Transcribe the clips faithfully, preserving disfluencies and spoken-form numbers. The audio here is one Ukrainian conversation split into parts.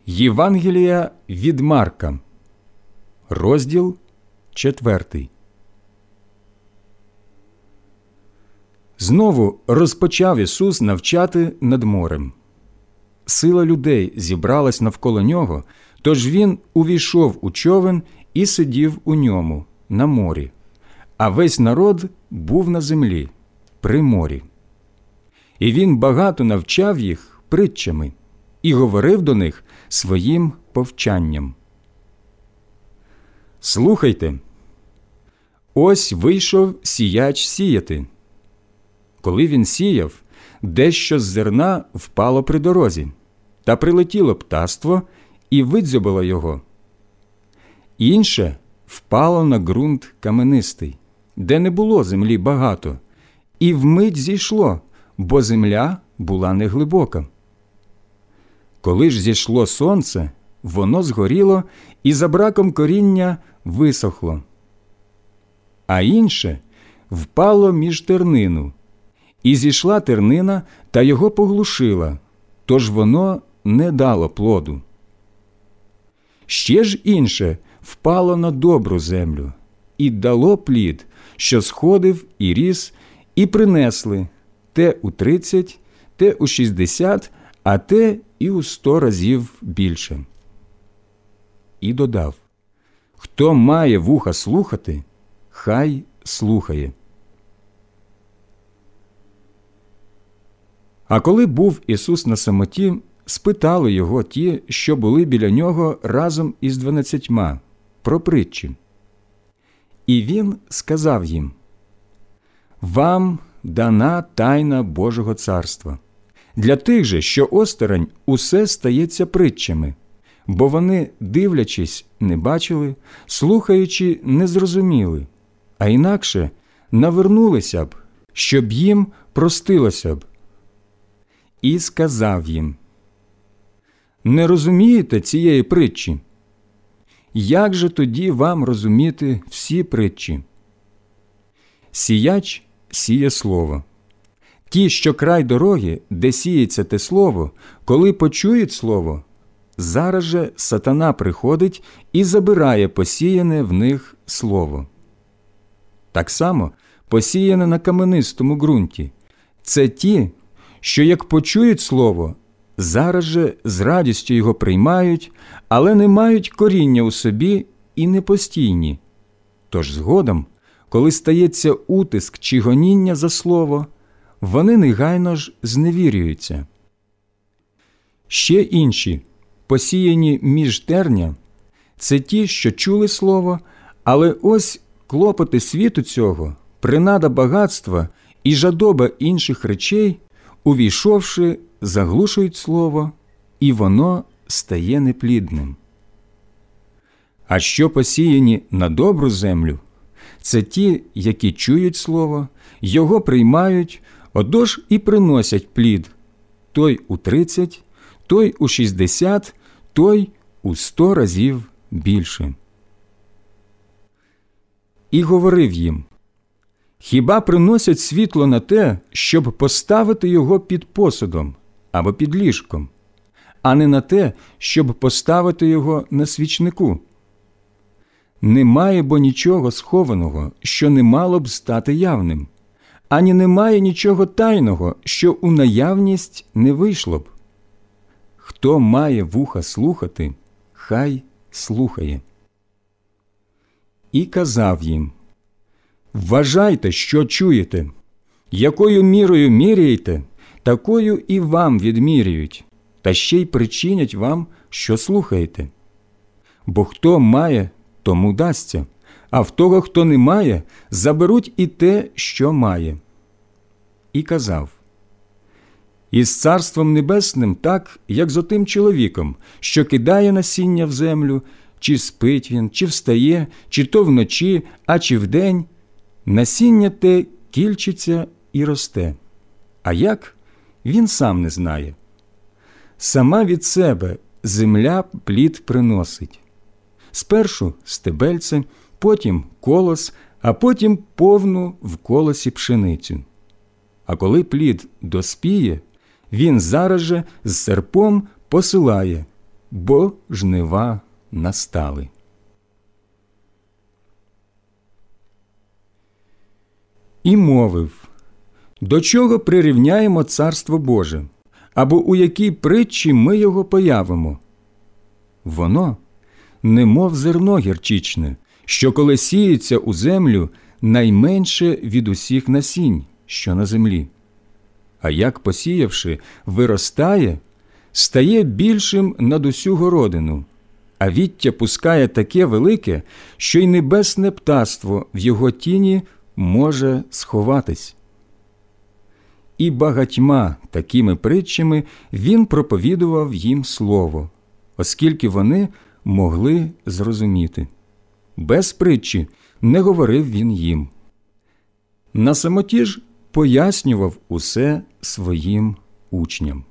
Євангелія від Марка, розділ четвертий. Знову розпочав Ісус навчати над морем. Сила людей зібралась навколо Нього, тож Він увійшов у човен і сидів у ньому, на морі, а весь народ був на землі, при морі. І Він багато навчав їх притчами і говорив до них своїм повчанням. Слухайте, ось вийшов сіяч сіяти. Коли він сіяв, дещо з зерна впало при дорозі, та прилетіло птаство і видзьобало його. Інше впало на ґрунт каменистий, де не було землі багато, і вмить зійшло, бо земля була неглибока. Коли ж зійшло сонце, воно згоріло і за браком коріння висохло. А інше впало між тернину, і зійшла тернина та його поглушила, тож воно не дало плоду. Ще ж інше впало на добру землю і дало плід, що сходив і ріс, і принесли те у тридцять, те у шістдесят, а те і у сто разів більше. І додав: хто має вуха слухати, хай слухає. А коли був Ісус на самоті, спитали його ті, що були біля нього разом із дванадцятьма, про притчі. І він сказав їм: «Вам дана тайна Божого царства. Для тих же, що осторонь, усе стається притчами, бо вони, дивлячись, не бачили, слухаючи, не зрозуміли, а інакше навернулися б, щоб їм простилося б». І сказав їм: «Не розумієте цієї притчі? Як же тоді вам розуміти всі притчі? Сіяч сіє слово. Ті, що край дороги, де сіється те слово, коли почують слово, зараз же сатана приходить і забирає посіяне в них слово. Так само посіяне на каменистому ґрунті – це ті, що як почують слово, зараз же з радістю його приймають, але не мають коріння у собі і не постійні. Тож згодом, коли стається утиск чи гоніння за слово, вони негайно ж зневірюються. Ще інші, посіяні між терня, це ті, що чули слово, але ось клопоти світу цього, принада багатства і жадоба інших речей, увійшовши, заглушують слово, і воно стає неплідним. А що посіяні на добру землю, це ті, які чують слово, його приймають, отож і приносять плід, той у тридцять, той у шістдесят, той у сто разів більше. І говорив їм: хіба приносять світло на те, щоб поставити його під посудом або під ліжком, а не на те, щоб поставити його на свічнику? Немає бо нічого схованого, що не мало б стати явним, ані немає нічого тайного, що у наявність не вийшло б. Хто має вуха слухати, хай слухає. І казав їм: вважайте, що чуєте. Якою мірою міряєте, такою і вам відміряють, та ще й причинять вам, що слухаєте. Бо хто має, тому дасться, а в того, хто не має, заберуть і те, що має. І казав: із Царством Небесним так, як з отим чоловіком, що кидає насіння в землю, чи спить він, чи встає, чи то вночі, а чи вдень, насіння те кільчиться і росте. А як? Він сам не знає. Сама від себе земля плід приносить. Спершу стебельце, потім колос, а потім повну в колосі пшеницю. А коли плід доспіє, він зараз же з серпом посилає, бо жнива настали. І мовив: до чого прирівняємо Царство Боже, або у якій притчі ми його появимо? Воно, немов зерно гірчичне, що коли сіється у землю, найменше від усіх насінь, що на землі. А як посіявши, виростає, стає більшим над усю городину, а віття пускає таке велике, що й небесне птаство в його тіні може сховатись. І багатьма такими притчами він проповідував їм слово, оскільки вони могли зрозуміти. Без притчі не говорив він їм. На самоті ж пояснював усе своїм учням.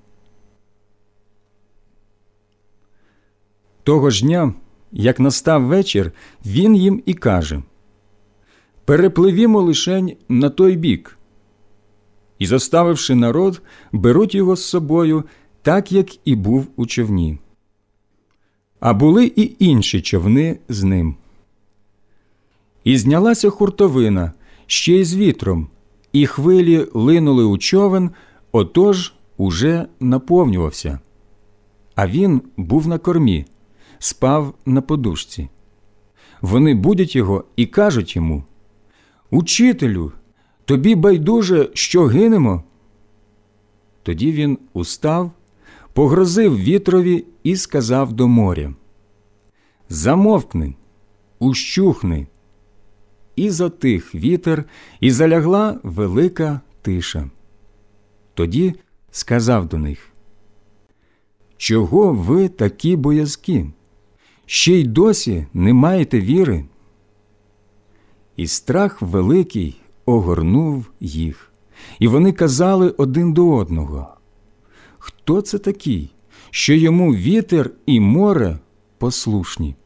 Того ж дня, як настав вечір, він їм і каже: «Перепливімо лишень на той бік». І, заставивши народ, беруть його з собою, так, як і був у човні. А були і інші човни з ним. І знялася хуртовина, ще й з вітром, і хвилі линули у човен, отож уже наповнювався. А він був на кормі, спав на подушці. Вони будять його і кажуть йому: «Учителю, тобі байдуже, що гинемо?» Тоді він устав, погрозив вітрові і сказав до моря: «Замовкни, ущухни». І затих вітер, і залягла велика тиша. Тоді сказав до них: «Чого ви такі боязкі? Ще й досі не маєте віри?» І страх великий огорнув їх, і вони казали один до одного: «Хто це такий, що йому вітер і море послушні?»